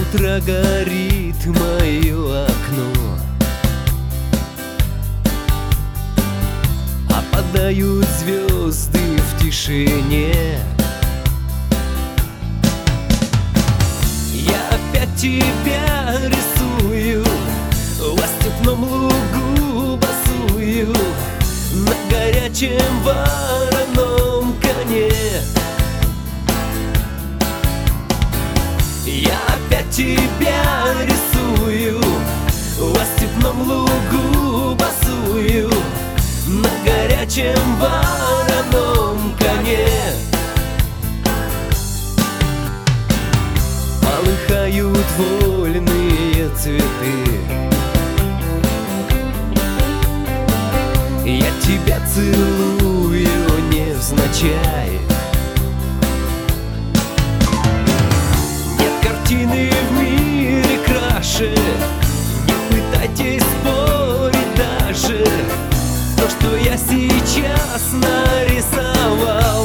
утро горит мое окно, опадают звезды в тишине. Я опять тебя рисую во степном лугу босую, на горячем вороном коне. Я опять тебя рисую во степном лугу босую, на горячем вороном коне. Полыхают вольные цветы, я тебя целую невзначай. Нет картины в мире краше, не пытайтесь спорить даже то, что я сейчас нарисовал.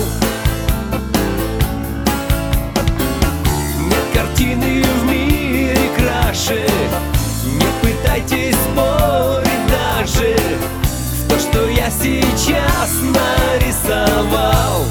Нет картины в мире краше, не пытайтесь спорить даже то, что я сейчас нарисовал.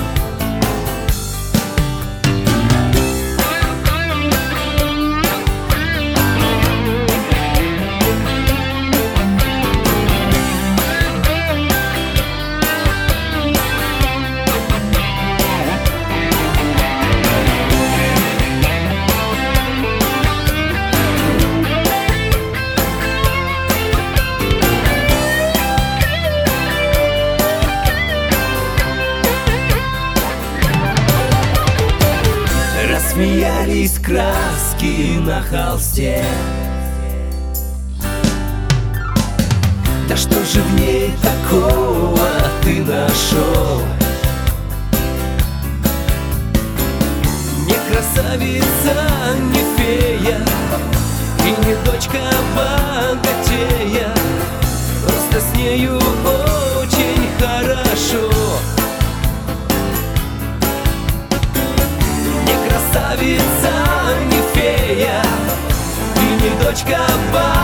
Смеялись краски на холсте. Да что же в ней такого ты нашел? Не красавица, не фея и не дочка богатея, просто с нею очень хорошо. Красавица, не фея и не дочка богатея,